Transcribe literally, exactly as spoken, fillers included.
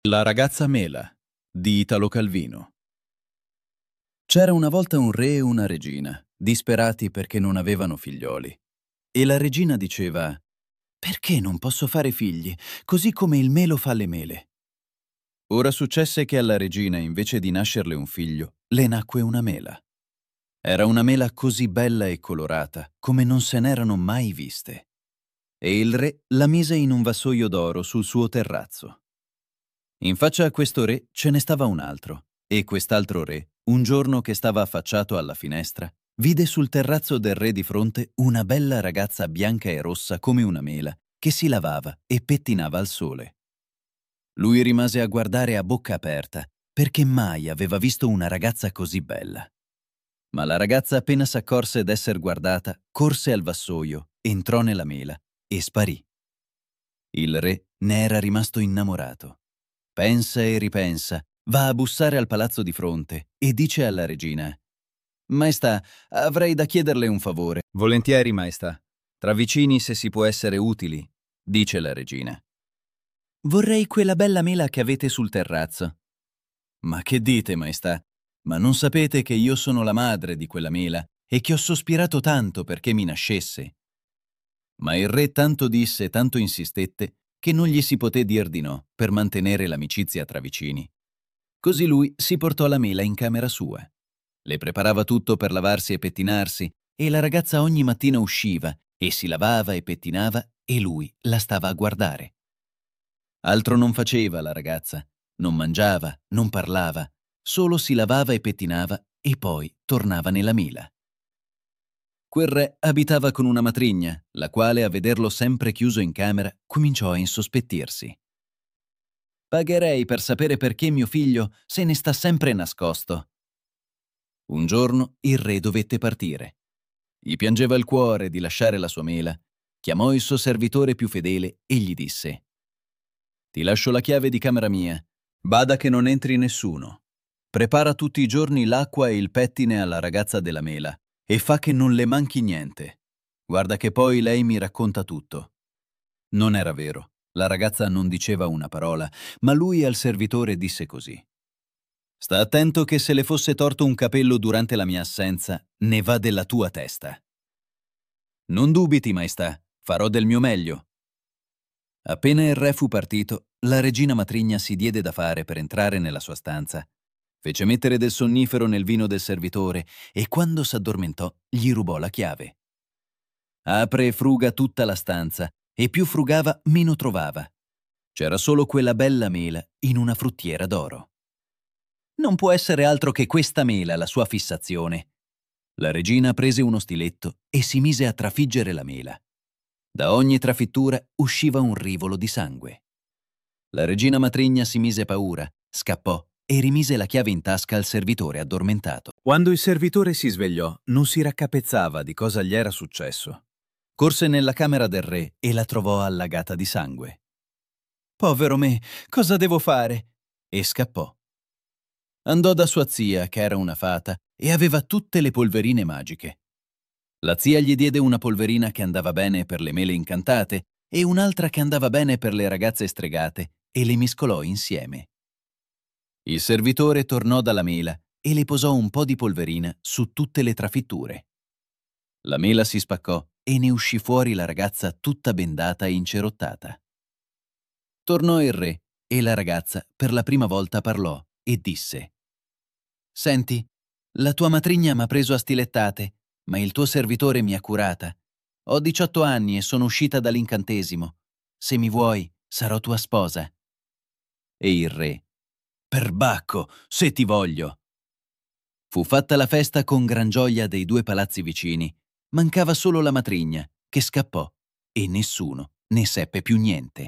La ragazza mela di Italo Calvino. C'era una volta un re e una regina, disperati perché non avevano figlioli. E la regina diceva: «Perché non posso fare figli, così come il melo fa le mele?» Ora successe che alla regina, invece di nascerle un figlio, le nacque una mela. Era una mela così bella e colorata come non se n'erano mai viste. E il re la mise in un vassoio d'oro sul suo terrazzo. In faccia a questo re ce ne stava un altro, e quest'altro re, un giorno che stava affacciato alla finestra, vide sul terrazzo del re di fronte una bella ragazza bianca e rossa come una mela, che si lavava e pettinava al sole. Lui rimase a guardare a bocca aperta, perché mai aveva visto una ragazza così bella. Ma la ragazza, appena s'accorse d'esser guardata, corse al vassoio, entrò nella mela e sparì. Il re ne era rimasto innamorato. Pensa e ripensa, va a bussare al palazzo di fronte e dice alla regina: «Maestà, avrei da chiederle un favore». «Volentieri, maestà. Tra vicini, se si può essere utili», dice la regina. «Vorrei quella bella mela che avete sul terrazzo». «Ma che dite, maestà? Ma non sapete che io sono la madre di quella mela e che ho sospirato tanto perché mi nascesse?» Ma il re tanto disse, tanto insistette, che non gli si poté dir di no per mantenere l'amicizia tra vicini. Così lui si portò la mela in camera sua. Le preparava tutto per lavarsi e pettinarsi, e la ragazza ogni mattina usciva e si lavava e pettinava e lui la stava a guardare. Altro non faceva la ragazza, non mangiava, non parlava, solo si lavava e pettinava e poi tornava nella mela. Quel re abitava con una matrigna, la quale, a vederlo sempre chiuso in camera, cominciò a insospettirsi. «Pagherei per sapere perché mio figlio se ne sta sempre nascosto». Un giorno il re dovette partire. Gli piangeva il cuore di lasciare la sua mela. Chiamò il suo servitore più fedele e gli disse: «Ti lascio la chiave di camera mia. Bada che non entri nessuno. Prepara tutti i giorni l'acqua e il pettine alla ragazza della mela e fa che non le manchi niente. Guarda che poi lei mi racconta tutto». Non era vero. La ragazza non diceva una parola, ma lui al servitore disse così: «Sta attento che se le fosse torto un capello durante la mia assenza, ne va della tua testa». «Non dubiti, maestà, farò del mio meglio». Appena il re fu partito, la regina matrigna si diede da fare per entrare nella sua stanza. Fece mettere del sonnifero nel vino del servitore e quando s'addormentò gli rubò la chiave. Apre e fruga tutta la stanza, e più frugava meno trovava. C'era solo quella bella mela in una fruttiera d'oro. «Non può essere altro che questa mela la sua fissazione». La regina prese uno stiletto e si mise a trafiggere la mela. Da ogni trafittura usciva un rivolo di sangue. La regina matrigna si mise paura, scappò e rimise la chiave in tasca al servitore addormentato. Quando il servitore si svegliò, non si raccapezzava di cosa gli era successo. Corse nella camera del re e la trovò allagata di sangue. «Povero me, cosa devo fare?» E scappò. Andò da sua zia, che era una fata, e aveva tutte le polverine magiche. La zia gli diede una polverina che andava bene per le mele incantate e un'altra che andava bene per le ragazze stregate, e le mescolò insieme. Il servitore tornò dalla mela e le posò un po' di polverina su tutte le trafitture. La mela si spaccò e ne uscì fuori la ragazza tutta bendata e incerottata. Tornò il re e la ragazza per la prima volta parlò e disse: «Senti, la tua matrigna m'ha preso a stilettate, ma il tuo servitore mi ha curata. Ho diciotto anni e sono uscita dall'incantesimo. Se mi vuoi, sarò tua sposa». E il re: «Perbacco, se ti voglio». Fu fatta la festa con gran gioia dei due palazzi vicini. Mancava solo la matrigna, che scappò, e nessuno ne seppe più niente.